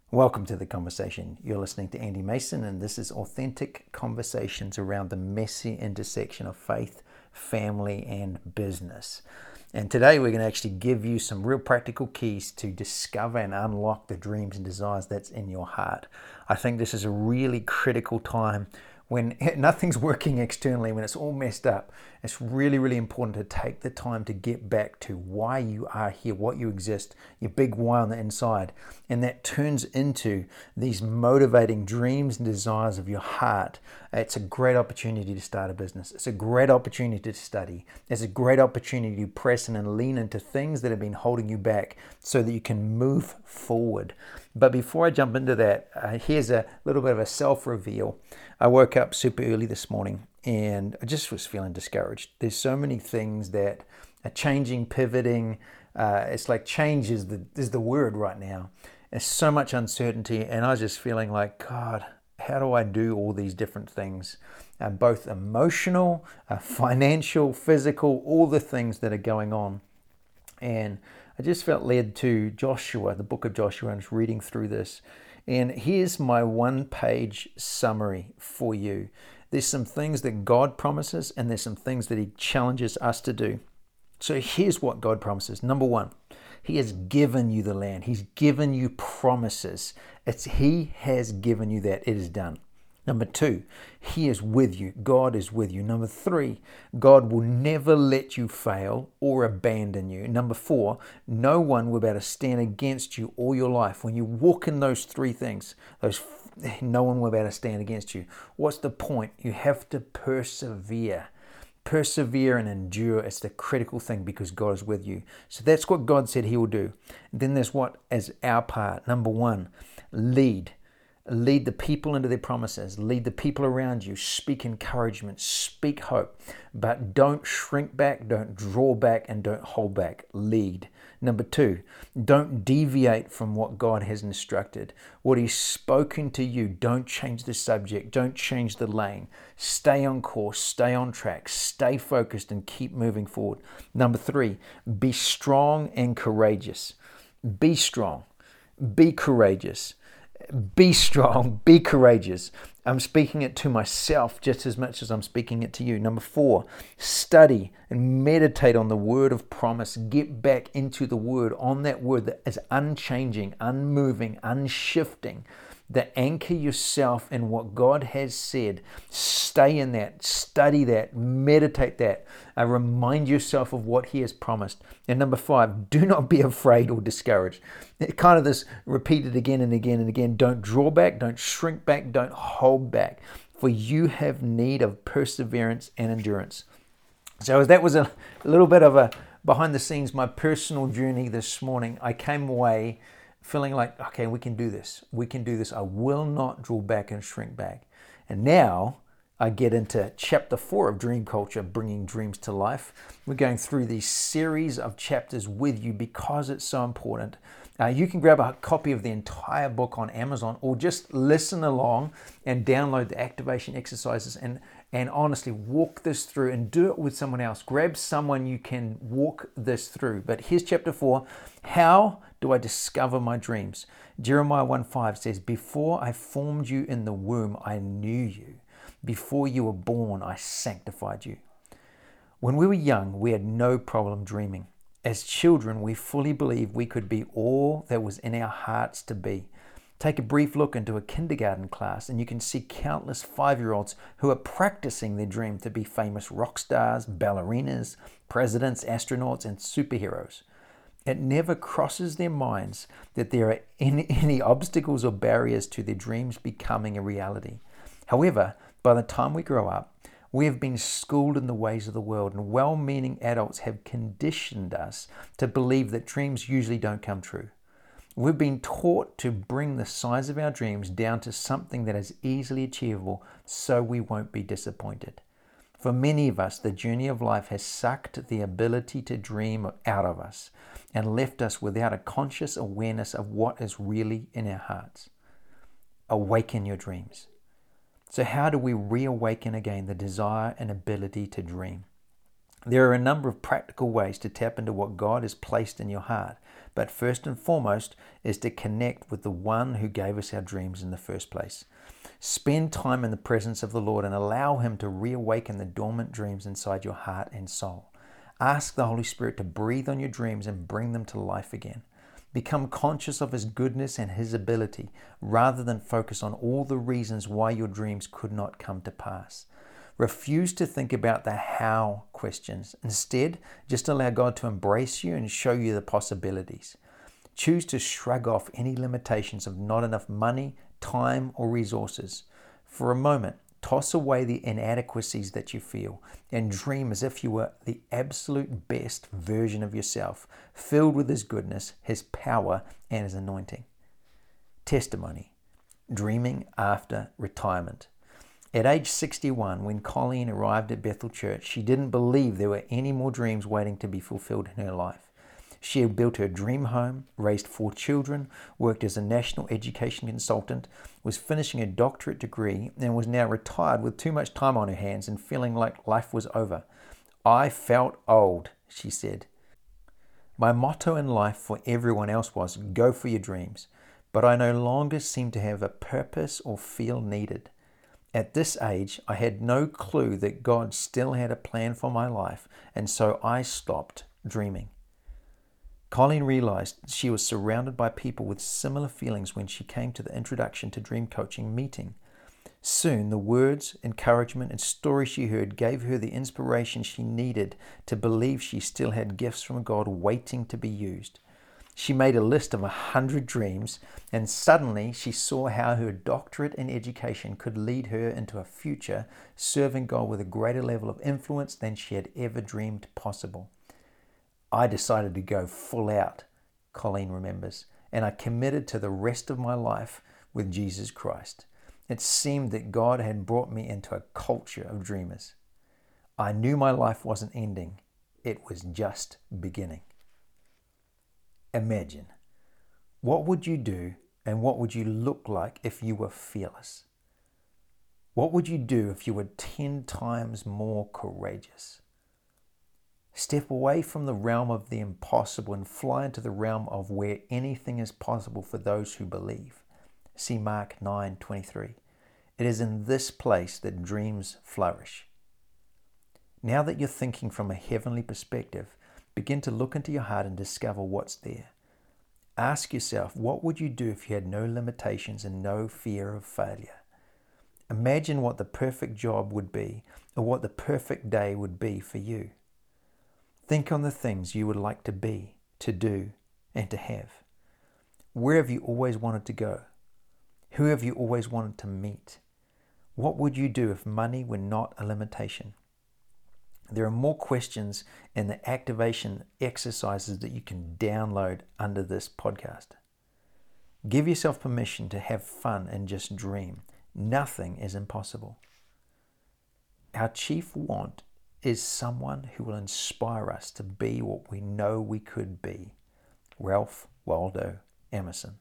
Welcome to the conversation. You're listening to Andy Mason, and this is authentic conversations around the messy intersection of faith, family, and business. And today we're going to actually give you some real practical keys to discover and unlock the dreams and desires that's in your heart. I think this is a really critical time when nothing's working externally, when it's all messed up. It's really, really important to take the time to get back to why you are here, what you exist, your big why on the inside. And that turns into these motivating dreams and desires of your heart. It's a great opportunity to start a business. It's a great opportunity to study. It's a great opportunity to press in and lean into things that have been holding you back so that you can move forward. But before I jump into that, here's a little bit of a self-reveal. I woke up super early this morning and I just was feeling discouraged. There's so many things that are changing, pivoting. It's like change is the word right now. There's so much uncertainty, and I was just feeling like, God, how do I do all these different things? Both emotional, financial, physical, all the things that are going on. And I just felt led to Joshua, the book of Joshua, and I was reading through this. And here's my one-page summary for you. There's some things that God promises, and there's some things that He challenges us to do. So here's what God promises. Number one, He has given you the land. He's given you promises. He has given you that. It is done. Number two, He is with you. God is with you. Number three, God will never let you fail or abandon you. Number four, no one will be able to stand against you all your life. When you walk in those three things, no one will be able to stand against you. What's the point? You have to persevere. Persevere and endure. It's the critical thing because God is with you. So that's what God said He will do. And then there's what is our part. Number one, lead. Lead the people into their promises. Lead the people around you. Speak encouragement. Speak hope. But don't shrink back, don't draw back, and don't hold back. Lead. Number two, don't deviate from what God has instructed. What He's spoken to you, don't change the subject. Don't change the lane. Stay on course. Stay on track. Stay focused and keep moving forward. Number three, be strong and courageous. Be strong. Be courageous. Be strong, be courageous. I'm speaking it to myself just as much as I'm speaking it to you. Number four, study and meditate on the word of promise. Get back into the word, on that word that is unchanging, unmoving, unshifting. That anchor yourself in what God has said. Stay in that, study that, meditate that. Remind yourself of what He has promised. And number five, do not be afraid or discouraged. It kind of this repeated again and again and again. Don't draw back, don't shrink back, don't hold back. For you have need of perseverance and endurance. So that was a little bit of a behind the scenes, my personal journey this morning. I came away feeling like, okay, we can do this. We can do this. I will not draw back and shrink back. And now I get into chapter 4 of Dream Culture, Bringing Dreams to Life. We're going through these series of chapters with you because it's so important. You can grab a copy of the entire book on Amazon or just listen along and download the activation exercises and honestly walk this through and do it with someone else. Grab someone you can walk this through. But here's chapter 4. How do I discover my dreams? Jeremiah 1:5 says, before I formed you in the womb, I knew you. Before you were born, I sanctified you. When we were young, we had no problem dreaming. As children, we fully believed we could be all that was in our hearts to be. Take a brief look into a kindergarten class and you can see countless 5-year-olds who are practicing their dream to be famous rock stars, ballerinas, presidents, astronauts, and superheroes. It never crosses their minds that there are any obstacles or barriers to their dreams becoming a reality. However, by the time we grow up, we have been schooled in the ways of the world, and well-meaning adults have conditioned us to believe that dreams usually don't come true. We've been taught to bring the size of our dreams down to something that is easily achievable so we won't be disappointed. For many of us, the journey of life has sucked the ability to dream out of us and left us without a conscious awareness of what is really in our hearts. Awaken your dreams. So how do we reawaken again the desire and ability to dream? There are a number of practical ways to tap into what God has placed in your heart, but first and foremost is to connect with the one who gave us our dreams in the first place. Spend time in the presence of the Lord and allow Him to reawaken the dormant dreams inside your heart and soul. Ask the Holy Spirit to breathe on your dreams and bring them to life again. Become conscious of His goodness and His ability rather than focus on all the reasons why your dreams could not come to pass. Refuse to think about the how questions. Instead, just allow God to embrace you and show you the possibilities. Choose to shrug off any limitations of not enough money, time, or resources. For a moment, toss away the inadequacies that you feel and dream as if you were the absolute best version of yourself, filled with His goodness, His power, and His anointing. Testimony: dreaming after retirement. At age 61, when Colleen arrived at Bethel Church, she didn't believe there were any more dreams waiting to be fulfilled in her life. She had built her dream home, raised 4 children, worked as a national education consultant, was finishing a doctorate degree, and was now retired with too much time on her hands and feeling like life was over. "I felt old," she said. "My motto in life for everyone else was, go for your dreams, but I no longer seemed to have a purpose or feel needed. At this age, I had no clue that God still had a plan for my life, and so I stopped dreaming." Colleen realized she was surrounded by people with similar feelings when she came to the Introduction to Dream Coaching meeting. Soon, the words, encouragement, and stories she heard gave her the inspiration she needed to believe she still had gifts from God waiting to be used. She made a list of 100 dreams, and suddenly she saw how her doctorate in education could lead her into a future serving God with a greater level of influence than she had ever dreamed possible. "I decided to go full out," Colleen remembers, "and I committed to the rest of my life with Jesus Christ. It seemed that God had brought me into a culture of dreamers. I knew my life wasn't ending. It was just beginning." Imagine, what would you do and what would you look like if you were fearless? What would you do if you were 10 times more courageous? Step away from the realm of the impossible and fly into the realm of where anything is possible for those who believe. See Mark 9:23. It is in this place that dreams flourish. Now that you're thinking from a heavenly perspective, begin to look into your heart and discover what's there. Ask yourself, what would you do if you had no limitations and no fear of failure? Imagine what the perfect job would be, or what the perfect day would be for you. Think on the things you would like to be, to do, and to have. Where have you always wanted to go? Who have you always wanted to meet? What would you do if money were not a limitation? There are more questions and the activation exercises that you can download under this podcast. Give yourself permission to have fun and just dream. Nothing is impossible. Our chief want is someone who will inspire us to be what we know we could be. Ralph Waldo Emerson.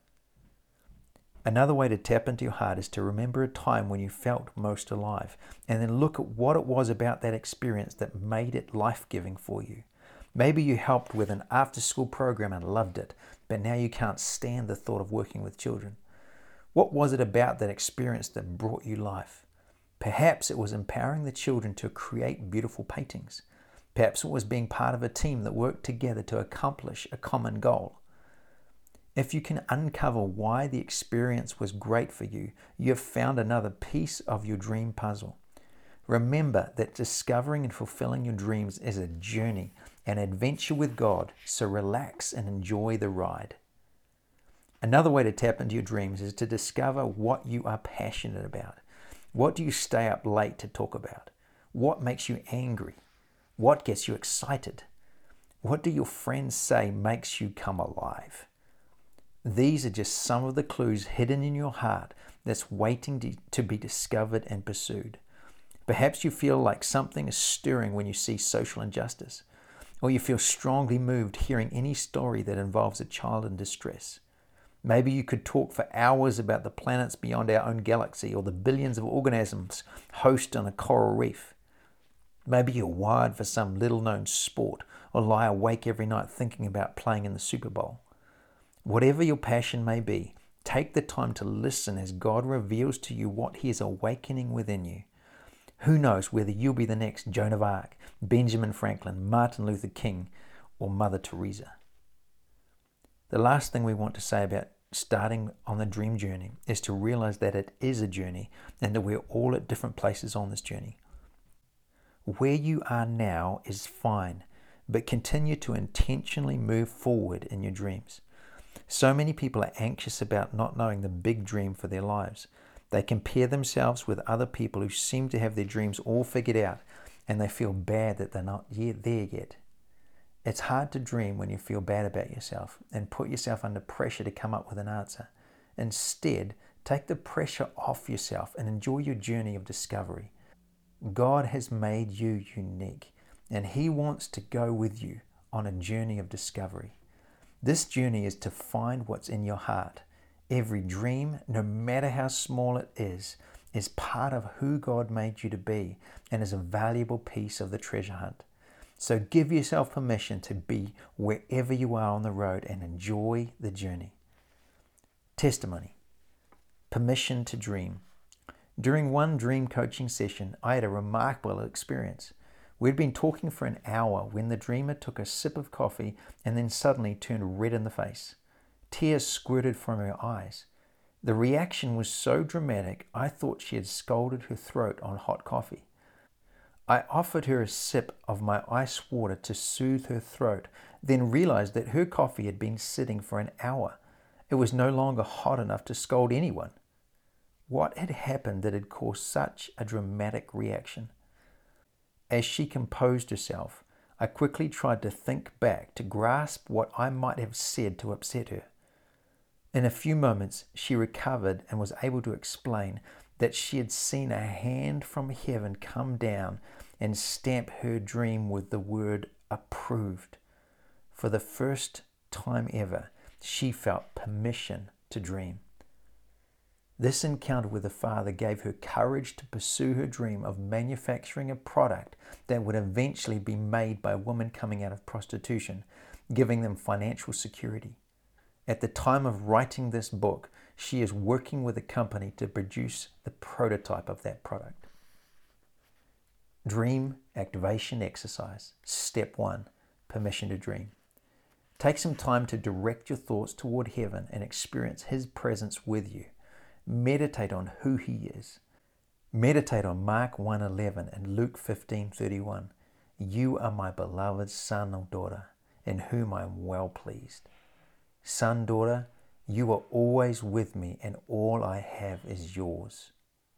Another way to tap into your heart is to remember a time when you felt most alive, and then look at what it was about that experience that made it life-giving for you. Maybe you helped with an after-school program and loved it, but now you can't stand the thought of working with children. What was it about that experience that brought you life? Perhaps it was empowering the children to create beautiful paintings. Perhaps it was being part of a team that worked together to accomplish a common goal. If you can uncover why the experience was great for you, you have found another piece of your dream puzzle. Remember that discovering and fulfilling your dreams is a journey, an adventure with God, so relax and enjoy the ride. Another way to tap into your dreams is to discover what you are passionate about. What do you stay up late to talk about? What makes you angry? What gets you excited? What do your friends say makes you come alive? These are just some of the clues hidden in your heart that's waiting to be discovered and pursued. Perhaps you feel like something is stirring when you see social injustice, or you feel strongly moved hearing any story that involves a child in distress. Maybe you could talk for hours about the planets beyond our own galaxy or the billions of organisms housed on a coral reef. Maybe you're wired for some little-known sport or lie awake every night thinking about playing in the Super Bowl. Whatever your passion may be, take the time to listen as God reveals to you what He is awakening within you. Who knows whether you'll be the next Joan of Arc, Benjamin Franklin, Martin Luther King, or Mother Teresa. The last thing we want to say about starting on the dream journey is to realize that it is a journey and that we're all at different places on this journey. Where you are now is fine, but continue to intentionally move forward in your dreams. So many people are anxious about not knowing the big dream for their lives. They compare themselves with other people who seem to have their dreams all figured out, and they feel bad that they're not there yet. It's hard to dream when you feel bad about yourself and put yourself under pressure to come up with an answer. Instead, take the pressure off yourself and enjoy your journey of discovery. God has made you unique, and He wants to go with you on a journey of discovery. This journey is to find what's in your heart. Every dream, no matter how small it is part of who God made you to be and is a valuable piece of the treasure hunt. So give yourself permission to be wherever you are on the road and enjoy the journey. Testimony. Permission to dream. During one dream coaching session, I had a remarkable experience. We'd been talking for an hour when the dreamer took a sip of coffee and then suddenly turned red in the face. Tears squirted from her eyes. The reaction was so dramatic, I thought she had scalded her throat on hot coffee. I offered her a sip of my ice water to soothe her throat, then realized that her coffee had been sitting for an hour. It was no longer hot enough to scald anyone. What had happened that had caused such a dramatic reaction? As she composed herself, I quickly tried to think back to grasp what I might have said to upset her. In a few moments, she recovered and was able to explain that she had seen a hand from heaven come down and stamp her dream with the word approved. For the first time ever, she felt permission to dream. This encounter with the Father gave her courage to pursue her dream of manufacturing a product that would eventually be made by women coming out of prostitution, giving them financial security. At the time of writing this book, she is working with a company to produce the prototype of that product. Dream activation exercise. Step 1, permission to dream. Take some time to direct your thoughts toward heaven and experience His presence with you. Meditate on who He is. Meditate on Mark 1:11 and Luke 15:31. You are my beloved son or daughter, in whom I am well pleased. Son, daughter, you are always with me, and all I have is yours.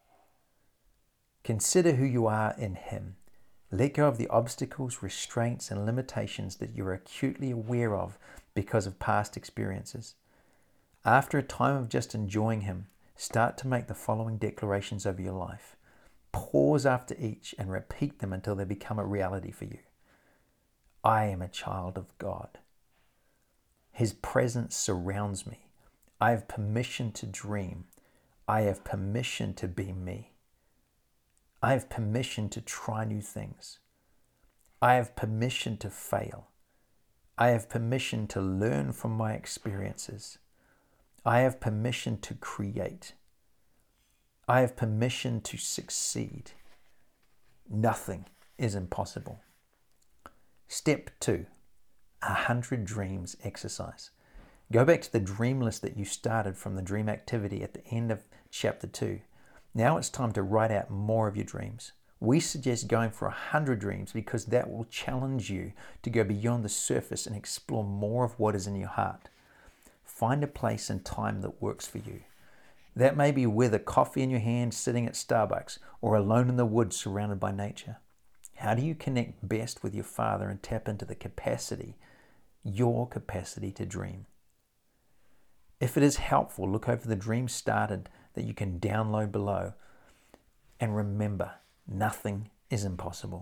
Consider who you are in Him. Let go of the obstacles, restraints, and limitations that you are acutely aware of because of past experiences. After a time of just enjoying Him, start to make the following declarations over your life. Pause after each and repeat them until they become a reality for you. I am a child of God. His presence surrounds me. I have permission to dream. I have permission to be me. I have permission to try new things. I have permission to fail. I have permission to learn from my experiences. I have permission to create. I have permission to succeed. Nothing is impossible. Step 2, 100 dreams exercise. Go back to the dream list that you started from the dream activity at the end of chapter 2. Now it's time to write out more of your dreams. We suggest going for 100 dreams because that will challenge you to go beyond the surface and explore more of what is in your heart. Find a place and time that works for you. That may be with a coffee in your hand sitting at Starbucks or alone in the woods surrounded by nature. How do you connect best with your Father and tap into the capacity, your capacity to dream? If it is helpful, look over the dream started that you can download below. And remember, nothing is impossible.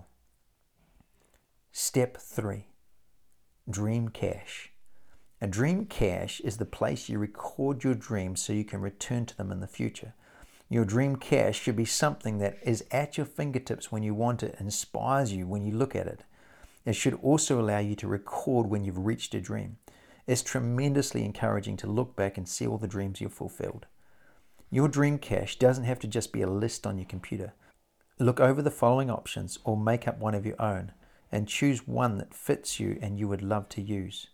Step 3, dream cache. A dream cache is the place you record your dreams so you can return to them in the future. Your dream cache should be something that is at your fingertips when you want it, inspires you when you look at it. It should also allow you to record when you've reached a dream. It's tremendously encouraging to look back and see all the dreams you've fulfilled. Your dream cache doesn't have to just be a list on your computer. Look over the following options or make up one of your own and choose one that fits you and you would love to use.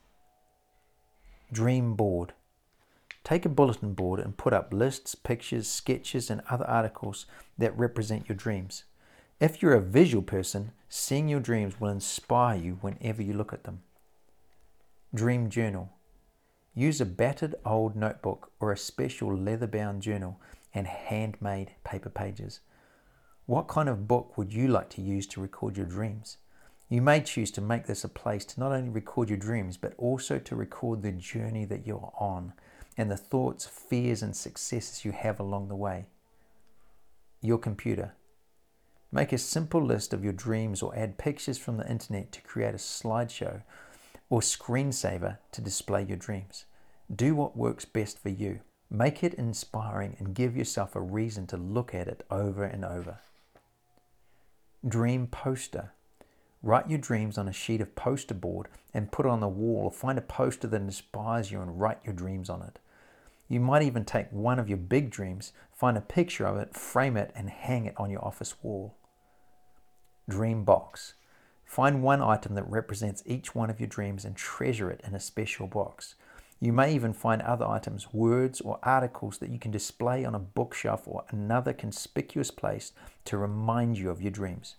Dream board. Take a bulletin board and put up lists, pictures, sketches, and other articles that represent your dreams. If you're a visual person, seeing your dreams will inspire you whenever you look at them. Dream journal. Use a battered old notebook or a special leather-bound journal and handmade paper pages. What kind of book would you like to use to record your dreams? You may choose to make this a place to not only record your dreams, but also to record the journey that you're on and the thoughts, fears, and successes you have along the way. Your computer. Make a simple list of your dreams or add pictures from the internet to create a slideshow or screensaver to display your dreams. Do what works best for you. Make it inspiring and give yourself a reason to look at it over and over. Dream poster. Write your dreams on a sheet of poster board and put it on the wall, or find a poster that inspires you and write your dreams on it. You might even take one of your big dreams, find a picture of it, frame it, and hang it on your office wall. Dream box. Find one item that represents each one of your dreams and treasure it in a special box. You may even find other items, words, or articles that you can display on a bookshelf or another conspicuous place to remind you of your dreams.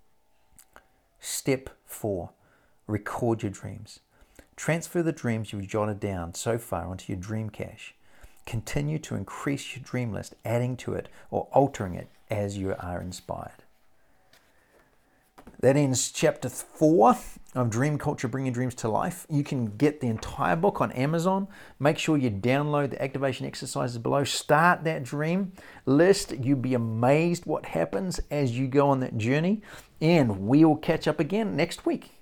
Step 4. Record your dreams. Transfer the dreams you've jotted down so far onto your dream cache. Continue to increase your dream list, adding to it or altering it as you are inspired. That ends chapter 4 of Dream Culture, Bringing Dreams to Life. You can get the entire book on Amazon. Make sure you download the activation exercises below. Start that dream list. You'll be amazed what happens as you go on that journey. And we'll catch up again next week.